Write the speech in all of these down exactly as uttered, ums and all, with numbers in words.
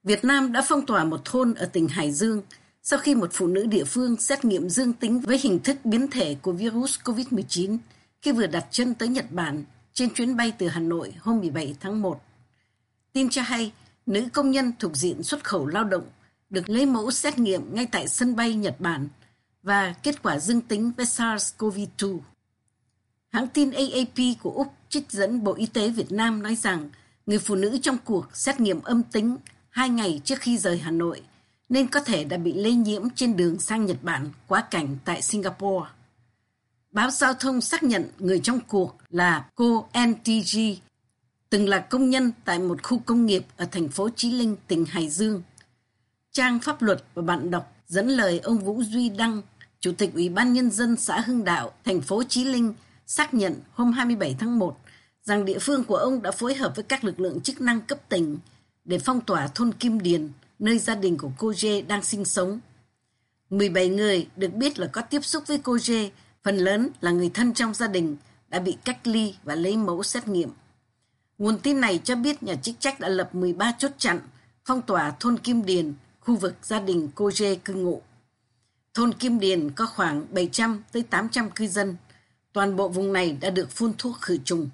Việt Nam đã phong tỏa một thôn ở tỉnh Hải Dương sau khi một phụ nữ địa phương xét nghiệm dương tính với hình thức biến thể của virus covid mười chín khi vừa đặt chân tới Nhật Bản trên chuyến bay từ Hà Nội hôm mười bảy tháng một. Tin cho hay, nữ công nhân thuộc diện xuất khẩu lao động được lấy mẫu xét nghiệm ngay tại sân bay Nhật Bản và kết quả dương tính với SARS-xê o vê hai. Hãng tin A A P của Úc trích dẫn Bộ Y tế Việt Nam nói rằng người phụ nữ trong cuộc xét nghiệm âm tính hai ngày trước khi rời Hà Nội nên có thể đã bị lây nhiễm trên đường sang Nhật Bản quá cảnh tại Singapore. Báo Giao thông xác nhận người trong cuộc là cô N T G, từng là công nhân tại một khu công nghiệp ở thành phố Chí Linh, tỉnh Hải Dương. Trang Pháp luật và bạn đọc dẫn lời ông Vũ Duy Đăng, Chủ tịch Ủy ban Nhân dân xã Hưng Đạo, thành phố Chí Linh, xác nhận hôm hai mươi bảy tháng một rằng địa phương của ông đã phối hợp với các lực lượng chức năng cấp tỉnh để phong tỏa thôn Kim Điền, nơi gia đình của cô Dê đang sinh sống. mười bảy người được biết là có tiếp xúc với cô Dê, phần lớn là người thân trong gia đình, đã bị cách ly và lấy mẫu xét nghiệm. Nguồn tin này cho biết nhà chức trách đã lập mười ba chốt chặn, phong tỏa thôn Kim Điền, khu vực gia đình cô Dê cư ngụ. Thôn Kim Điền có khoảng bảy trăm tới tám trăm cư dân. Toàn bộ vùng này đã được phun thuốc khử trùng.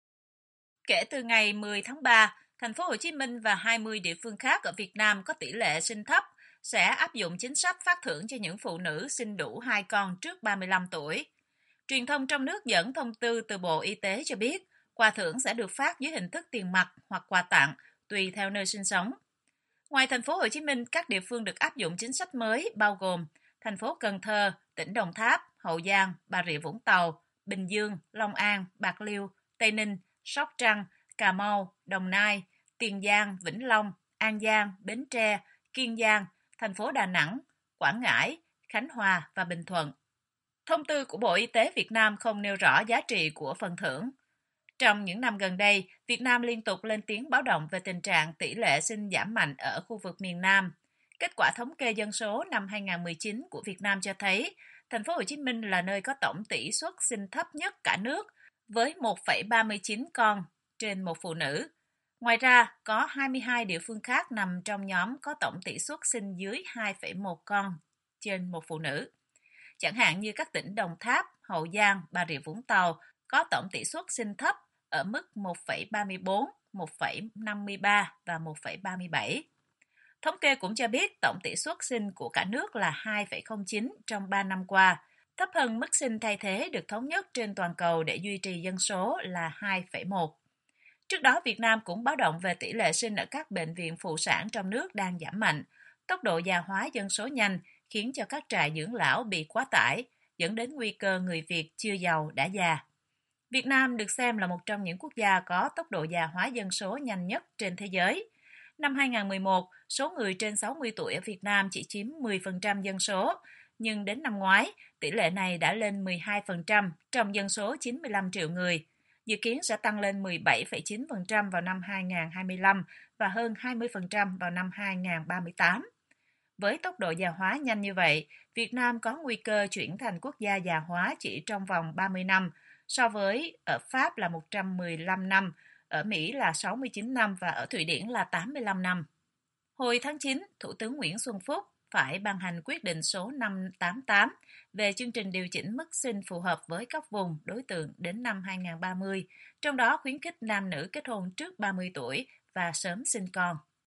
Kể từ ngày mười tháng ba, thành phố Hồ Chí Minh và hai mươi địa phương khác ở Việt Nam có tỷ lệ sinh thấp sẽ áp dụng chính sách phát thưởng cho những phụ nữ sinh đủ hai con trước ba mươi lăm tuổi. Truyền thông trong nước dẫn thông tư từ Bộ Y tế cho biết, quà thưởng sẽ được phát dưới hình thức tiền mặt hoặc quà tặng, tùy theo nơi sinh sống. Ngoài thành phố Hồ Chí Minh, các địa phương được áp dụng chính sách mới bao gồm thành phố Cần Thơ, tỉnh Đồng Tháp, Hậu Giang, Bà Rịa Vũng Tàu, Bình Dương, Long An, Bạc Liêu, Tây Ninh, Sóc Trăng, Cà Mau, Đồng Nai, Tiền Giang, Vĩnh Long, An Giang, Bến Tre, Kiên Giang, thành phố Đà Nẵng, Quảng Ngãi, Khánh Hòa và Bình Thuận. Thông tư của Bộ Y tế Việt Nam không nêu rõ giá trị của phần thưởng. Trong những năm gần đây, Việt Nam liên tục lên tiếng báo động về tình trạng tỷ lệ sinh giảm mạnh ở khu vực miền Nam. Kết quả thống kê dân số năm hai không một chín của Việt Nam cho thấy, thành phố Hồ Chí Minh là nơi có tổng tỷ suất sinh thấp nhất cả nước với một phẩy ba mươi chín con trên một phụ nữ. Ngoài ra, có hai mươi hai địa phương khác nằm trong nhóm có tổng tỷ suất sinh dưới hai phẩy một con trên một phụ nữ. Chẳng hạn như các tỉnh Đồng Tháp, Hậu Giang, Bà Rịa Vũng Tàu có tổng tỷ suất sinh thấp ở mức một phẩy ba mươi bốn, một phẩy năm mươi ba và một phẩy ba mươi bảy. Thống kê cũng cho biết tổng tỷ suất sinh của cả nước là hai phẩy không chín trong ba năm qua, thấp hơn mức sinh thay thế được thống nhất trên toàn cầu để duy trì dân số là hai phẩy một. Trước đó, Việt Nam cũng báo động về tỷ lệ sinh ở các bệnh viện phụ sản trong nước đang giảm mạnh. Tốc độ già hóa dân số nhanh khiến cho các trại dưỡng lão bị quá tải, dẫn đến nguy cơ người Việt chưa giàu đã già. Việt Nam được xem là một trong những quốc gia có tốc độ già hóa dân số nhanh nhất trên thế giới. Năm hai không một một, số người trên sáu mươi tuổi ở Việt Nam chỉ chiếm mười phần trăm dân số, nhưng đến năm ngoái, tỷ lệ này đã lên mười hai phần trăm trong dân số chín mươi lăm triệu người. Dự kiến sẽ tăng lên mười bảy phẩy chín phần trăm vào năm hai không hai lăm và hơn hai mươi phần trăm vào năm hai không ba tám. Với tốc độ già hóa nhanh như vậy, Việt Nam có nguy cơ chuyển thành quốc gia già hóa chỉ trong vòng ba mươi năm, so với ở Pháp là một trăm mười lăm năm, ở Mỹ là sáu mươi chín năm và ở Thụy Điển là tám mươi lăm năm. Hồi tháng chín, Thủ tướng Nguyễn Xuân Phúc phải ban hành quyết định số năm trăm tám mươi tám về chương trình điều chỉnh mức sinh phù hợp với các vùng đối tượng đến năm hai không ba mươi, trong đó khuyến khích nam nữ kết hôn trước ba mươi tuổi và sớm sinh con.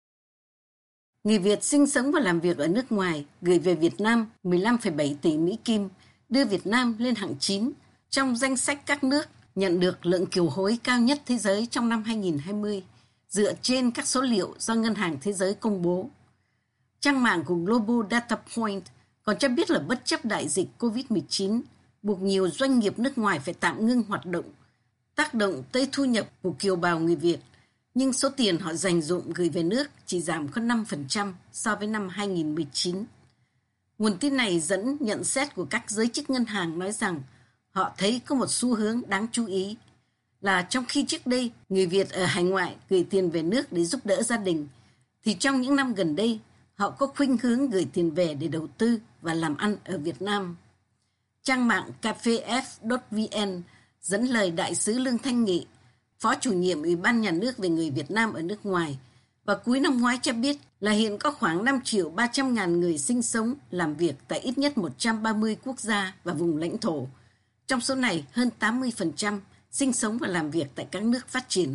Người Việt sinh sống và làm việc ở nước ngoài gửi về Việt Nam mười lăm phẩy bảy tỷ Mỹ Kim, đưa Việt Nam lên hạng chín trong danh sách các nước nhận được lượng kiều hối cao nhất thế giới trong năm hai không hai không, dựa trên các số liệu do Ngân hàng Thế giới công bố. Trang mạng của Global Data Point còn cho biết là bất chấp đại dịch covid mười chín, buộc nhiều doanh nghiệp nước ngoài phải tạm ngưng hoạt động, tác động tới thu nhập của kiều bào người Việt, nhưng số tiền họ dành dụm gửi về nước chỉ giảm có năm phần trăm so với năm hai không một chín. Nguồn tin này dẫn nhận xét của các giới chức ngân hàng nói rằng họ thấy có một xu hướng đáng chú ý là trong khi trước đây người Việt ở hải ngoại gửi tiền về nước để giúp đỡ gia đình, thì trong những năm gần đây họ có khuynh hướng gửi tiền về để đầu tư và làm ăn ở Việt Nam. Trang mạng cafef chấm vn dẫn lời Đại sứ Lương Thanh Nghị, Phó chủ nhiệm Ủy ban Nhà nước về người Việt Nam ở nước ngoài, và cuối năm ngoái cho biết là hiện có khoảng năm triệu ba trăm ngàn người sinh sống, làm việc tại ít nhất một trăm ba mươi quốc gia và vùng lãnh thổ. Trong số này, hơn tám mươi phần trăm sinh sống và làm việc tại các nước phát triển.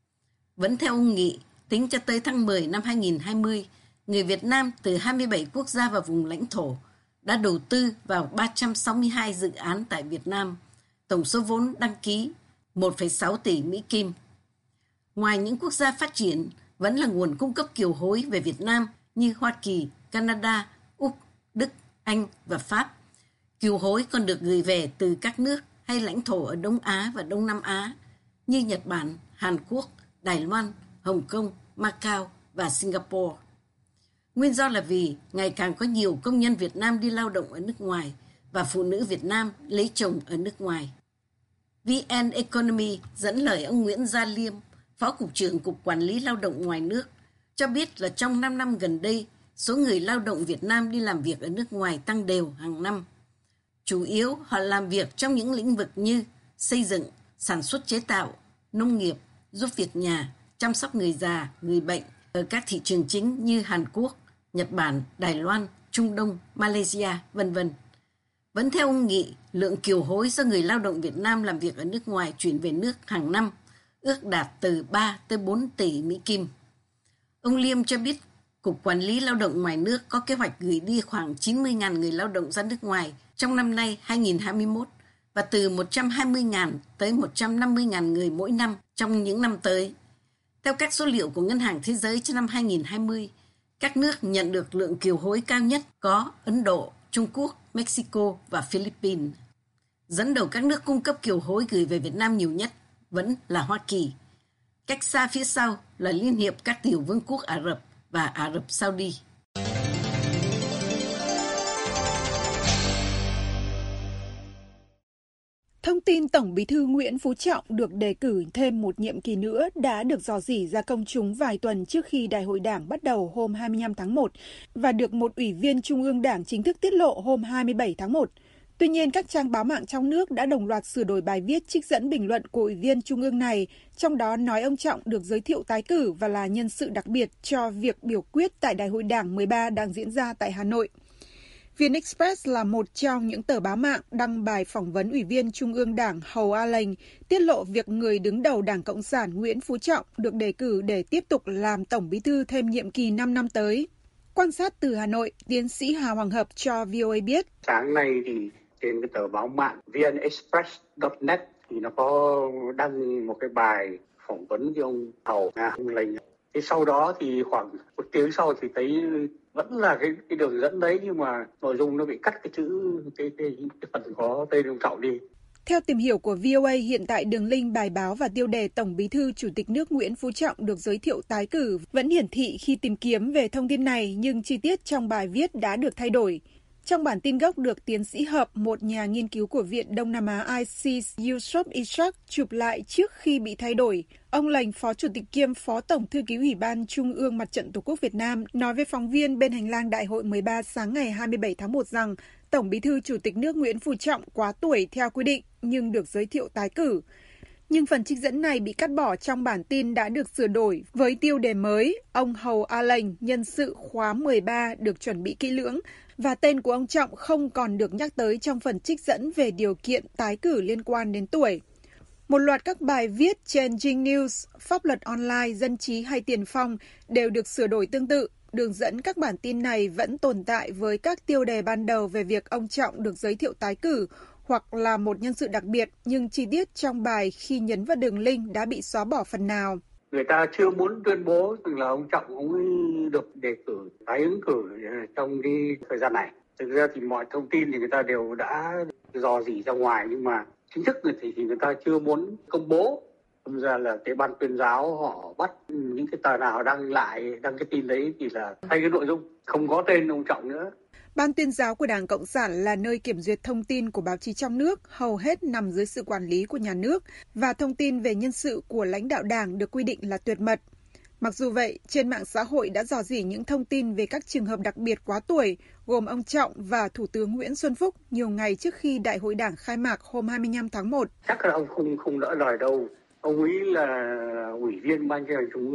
Vẫn theo ông Nghị, tính cho tới tháng mười năm hai nghìn không trăm hai mươi, người Việt Nam từ hai mươi bảy quốc gia và vùng lãnh thổ đã đầu tư vào ba trăm sáu mươi hai dự án tại Việt Nam, tổng số vốn đăng ký một phẩy sáu tỷ Mỹ Kim. Ngoài những quốc gia phát triển, vẫn là nguồn cung cấp kiều hối về Việt Nam như Hoa Kỳ, Canada, Úc, Đức, Anh và Pháp. Kiều hối còn được gửi về từ các nước hay lãnh thổ ở Đông Á và Đông Nam Á như Nhật Bản, Hàn Quốc, Đài Loan, Hồng Kông, Macau và Singapore. Nguyên do là vì ngày càng có nhiều công nhân Việt Nam đi lao động ở nước ngoài và phụ nữ Việt Nam lấy chồng ở nước ngoài. vê en Economy dẫn lời ông Nguyễn Gia Liêm, Phó Cục trưởng Cục Quản lý Lao động ngoài nước, cho biết là trong năm năm gần đây, số người lao động Việt Nam đi làm việc ở nước ngoài tăng đều hàng năm. Chủ yếu họ làm việc trong những lĩnh vực như xây dựng, sản xuất chế tạo, nông nghiệp, giúp việc nhà, chăm sóc người già, người bệnh ở các thị trường chính như Hàn Quốc, Nhật Bản, Đài Loan, Trung Đông, Malaysia, vân vân. Vẫn theo ông Nghị, lượng kiều hối do người lao động Việt Nam làm việc ở nước ngoài chuyển về nước hàng năm ước đạt từ ba tới bốn tỷ Mỹ Kim. Ông Liêm cho biết Cục Quản lý Lao động ngoài nước có kế hoạch gửi đi khoảng chín mươi nghìn người lao động ra nước ngoài trong năm nay hai nghìn không trăm hai mươi mốt và từ một trăm hai mươi nghìn tới một trăm năm mươi nghìn người mỗi năm trong những năm tới. Theo các số liệu của Ngân hàng Thế giới cho năm hai nghìn không trăm hai mươi, các nước nhận được lượng kiều hối cao nhất có Ấn Độ, Trung Quốc, Mexico và Philippines. Dẫn đầu các nước cung cấp kiều hối gửi về Việt Nam nhiều nhất vẫn là Hoa Kỳ. Cách xa phía sau là Liên hiệp các tiểu vương quốc Ả Rập và Ả Rập Saudi. Thông tin Tổng Bí thư Nguyễn Phú Trọng được đề cử thêm một nhiệm kỳ nữa đã được rò rỉ ra công chúng vài tuần trước khi Đại hội Đảng bắt đầu hôm hai mươi lăm tháng một và được một ủy viên Trung ương Đảng chính thức tiết lộ hôm hai mươi bảy tháng một. Tuy nhiên, các trang báo mạng trong nước đã đồng loạt sửa đổi bài viết trích dẫn bình luận của ủy viên Trung ương này, trong đó nói ông Trọng được giới thiệu tái cử và là nhân sự đặc biệt cho việc biểu quyết tại Đại hội Đảng mười ba đang diễn ra tại Hà Nội. VnExpress là một trong những tờ báo mạng đăng bài phỏng vấn Ủy viên Trung ương Đảng Hầu A Lệnh, tiết lộ việc người đứng đầu Đảng Cộng sản Nguyễn Phú Trọng được đề cử để tiếp tục làm Tổng Bí thư thêm nhiệm kỳ năm năm tới. Quan sát từ Hà Nội, tiến sĩ Hà Hoàng Hợp cho vê o a biết. Sáng nay thì trên cái tờ báo mạng vnexpress chấm net thì nó có đăng một cái bài phỏng vấn với ông Hầu A Lệnh. Thế sau đó thì khoảng một tiếng sau thì thấy vẫn là cái, cái đường dẫn đấy, nhưng mà nội dung nó bị cắt cái chữ, cái, cái, cái phần có tên ông Trọng đi. Theo tìm hiểu của vê o a, hiện tại đường link bài báo và tiêu đề Tổng Bí thư Chủ tịch nước Nguyễn Phú Trọng được giới thiệu tái cử vẫn hiển thị khi tìm kiếm về thông tin này, nhưng chi tiết trong bài viết đã được thay đổi. Trong bản tin gốc được tiến sĩ Hợp, một nhà nghiên cứu của Viện Đông Nam Á i xê Yusuf Ishak chụp lại trước khi bị thay đổi, ông Lệnh, Phó Chủ tịch kiêm Phó Tổng Thư ký Ủy ban Trung ương Mặt trận Tổ quốc Việt Nam, nói với phóng viên bên hành lang Đại hội mười ba sáng ngày hai mươi bảy tháng một rằng Tổng Bí thư Chủ tịch nước Nguyễn Phú Trọng quá tuổi theo quy định nhưng được giới thiệu tái cử. Nhưng phần trích dẫn này bị cắt bỏ trong bản tin đã được sửa đổi với tiêu đề mới, ông Hầu A Lệnh, nhân sự khóa mười ba được chuẩn bị kỹ lưỡng, và tên của ông Trọng không còn được nhắc tới trong phần trích dẫn về điều kiện tái cử liên quan đến tuổi. Một loạt các bài viết trên Zing News, Pháp luật online, Dân trí hay Tiền phong đều được sửa đổi tương tự. Đường dẫn các bản tin này vẫn tồn tại với các tiêu đề ban đầu về việc ông Trọng được giới thiệu tái cử hoặc là một nhân sự đặc biệt, nhưng chi tiết trong bài khi nhấn vào đường link đã bị xóa bỏ phần nào. Người ta chưa muốn tuyên bố là ông Trọng ông ấy được đề cử, tái ứng cử trong cái thời gian này. Thực ra thì mọi thông tin thì người ta đều đã dò dỉ ra ngoài, nhưng mà chính thức thì, thì người ta chưa muốn công bố. Thực ra là cái ban tuyên giáo họ bắt những cái tờ nào đăng lại, đăng cái tin đấy thì là thay cái nội dung, không có tên ông Trọng nữa. Ban tuyên giáo của Đảng Cộng sản là nơi kiểm duyệt thông tin của báo chí trong nước, hầu hết nằm dưới sự quản lý của nhà nước, và thông tin về nhân sự của lãnh đạo Đảng được quy định là tuyệt mật. Mặc dù vậy, trên mạng xã hội đã rò rỉ những thông tin về các trường hợp đặc biệt quá tuổi, gồm ông Trọng và Thủ tướng Nguyễn Xuân Phúc nhiều ngày trước khi Đại hội Đảng khai mạc hôm hai mươi lăm tháng một. Chắc là ông không không đỡ lời đâu. Ông ấy là ủy viên Ban Chấp hành Trung ương,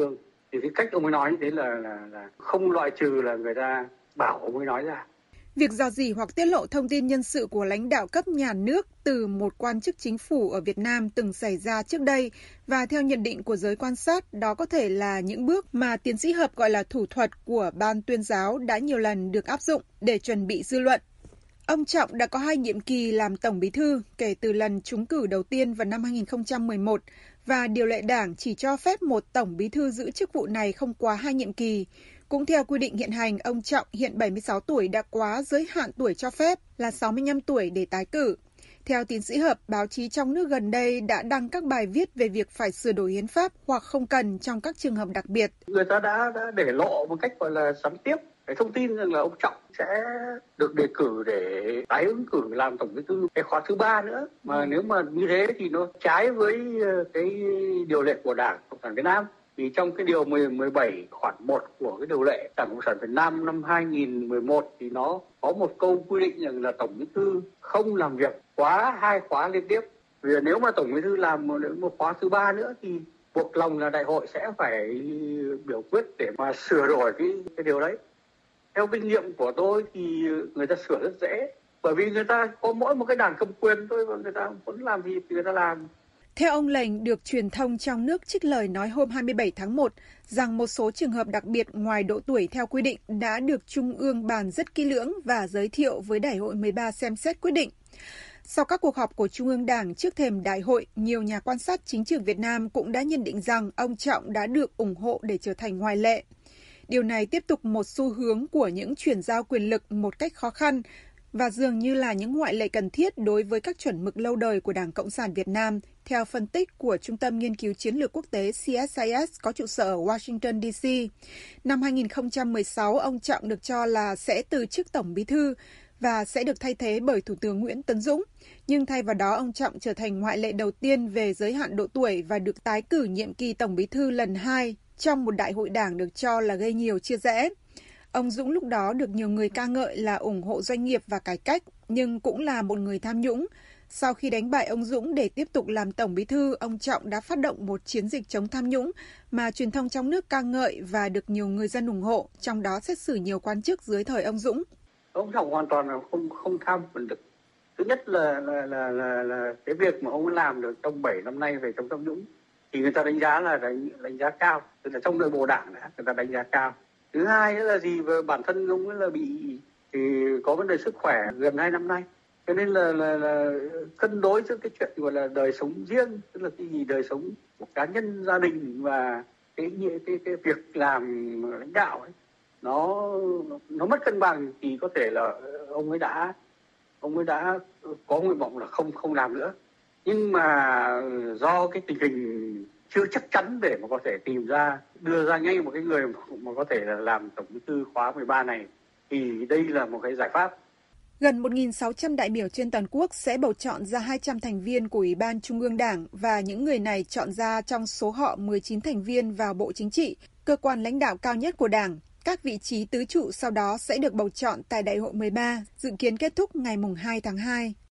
Thì cái cách ông ấy nói như thế là, là, là không loại trừ là người ta bảo ông ấy nói ra. Việc rò rỉ hoặc tiết lộ thông tin nhân sự của lãnh đạo cấp nhà nước từ một quan chức chính phủ ở Việt Nam từng xảy ra trước đây, và theo nhận định của giới quan sát, đó có thể là những bước mà tiến sĩ Hợp gọi là thủ thuật của Ban tuyên giáo đã nhiều lần được áp dụng để chuẩn bị dư luận. Ông Trọng đã có hai nhiệm kỳ làm Tổng Bí thư kể từ lần trúng cử đầu tiên vào năm hai nghìn không trăm mười một, và điều lệ Đảng chỉ cho phép một Tổng Bí thư giữ chức vụ này không quá hai nhiệm kỳ. Cũng theo quy định hiện hành, ông Trọng hiện bảy mươi sáu tuổi đã quá giới hạn tuổi cho phép là sáu mươi lăm tuổi để tái cử. Theo tiến sĩ Hợp, báo chí trong nước gần đây đã đăng các bài viết về việc phải sửa đổi hiến pháp hoặc không cần trong các trường hợp đặc biệt. Người ta đã, đã để lộ một cách gọi là gián tiếp cái thông tin rằng là ông Trọng sẽ được đề cử để tái ứng cử làm Tổng Bí thư cái khóa thứ ba nữa. Mà nếu mà như thế thì nó trái với cái điều lệ của Đảng Cộng sản Việt Nam. Vì trong cái điều mười bảy khoản một của cái điều lệ Đảng Cộng sản Việt Nam năm hai nghìn mười một thì nó có một câu quy định rằng là Tổng Bí thư không làm việc quá hai khóa liên tiếp. Vì nếu mà Tổng Bí thư làm một, một khóa thứ ba nữa thì buộc lòng là đại hội sẽ phải biểu quyết để mà sửa đổi cái, cái điều đấy. Theo kinh nghiệm của tôi thì người ta sửa rất dễ, bởi vì người ta có mỗi một cái đảng cầm quyền thôi, và người ta muốn làm gì thì người ta làm. Theo ông Lệnh, được truyền thông trong nước trích lời nói hôm hai mươi bảy tháng một rằng một số trường hợp đặc biệt ngoài độ tuổi theo quy định đã được Trung ương bàn rất kỹ lưỡng và giới thiệu với Đại hội mười ba xem xét quyết định. Sau các cuộc họp của Trung ương Đảng trước thềm đại hội, nhiều nhà quan sát chính trường Việt Nam cũng đã nhận định rằng ông Trọng đã được ủng hộ để trở thành ngoại lệ. Điều này tiếp tục một xu hướng của những chuyển giao quyền lực một cách khó khăn, và dường như là những ngoại lệ cần thiết đối với các chuẩn mực lâu đời của Đảng Cộng sản Việt Nam, theo phân tích của Trung tâm Nghiên cứu Chiến lược Quốc tế C S I S có trụ sở ở Washington D C. Năm hai nghìn không trăm mười sáu, ông Trọng được cho là sẽ từ chức Tổng Bí thư và sẽ được thay thế bởi Thủ tướng Nguyễn Tấn Dũng. Nhưng thay vào đó, ông Trọng trở thành ngoại lệ đầu tiên về giới hạn độ tuổi và được tái cử nhiệm kỳ Tổng Bí thư lần hai trong một đại hội đảng được cho là gây nhiều chia rẽ. Ông Dũng lúc đó được nhiều người ca ngợi là ủng hộ doanh nghiệp và cải cách, nhưng cũng là một người tham nhũng. Sau khi đánh bại ông Dũng để tiếp tục làm Tổng Bí thư, ông Trọng đã phát động một chiến dịch chống tham nhũng mà truyền thông trong nước ca ngợi và được nhiều người dân ủng hộ, trong đó xét xử nhiều quan chức dưới thời ông Dũng. Ông Trọng hoàn toàn là không không tham quyền lực. Thứ nhất là là là là, là cái việc mà ông làm được trong bảy năm nay về chống tham nhũng thì người ta đánh giá là đánh đánh giá cao, tức là trong nội bộ đảng đã người ta đánh giá cao. Thứ hai nữa là gì, về bản thân ông ấy là bị thì có vấn đề sức khỏe gần hai năm nay, cho nên là, là, là cân đối giữa cái chuyện gọi là đời sống riêng, tức là cái gì đời sống của cá nhân, gia đình và cái cái cái việc làm lãnh đạo ấy, nó nó mất cân bằng thì có thể là ông ấy đã ông ấy đã có nguyện vọng là không không làm nữa, nhưng mà do cái tình hình chưa chắc chắn để mà có thể tìm ra đưa ra ngay một cái người mà có thể là làm Tổng Bí thư khóa mười ba này thì đây là một cái giải pháp. Gần một nghìn sáu trăm đại biểu trên toàn quốc sẽ bầu chọn ra hai trăm thành viên của Ủy ban Trung ương Đảng, và những người này chọn ra trong số họ mười chín thành viên vào Bộ Chính trị, cơ quan lãnh đạo cao nhất của Đảng. Các vị trí tứ trụ sau đó sẽ được bầu chọn tại Đại hội mười ba, dự kiến kết thúc ngày hai tháng hai.